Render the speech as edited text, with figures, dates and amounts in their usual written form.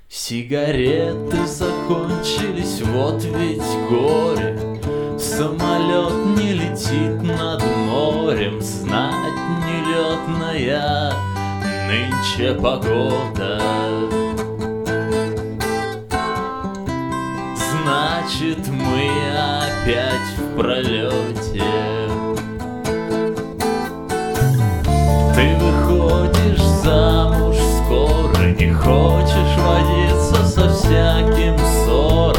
Сигареты закончились, вот ведь горе. Самолет не летит над морем, знать нелетная нынче погода. Значит, мы опять в пролете. Ты выходишь замуж скоро, не хочешь водиться со всяким ссором.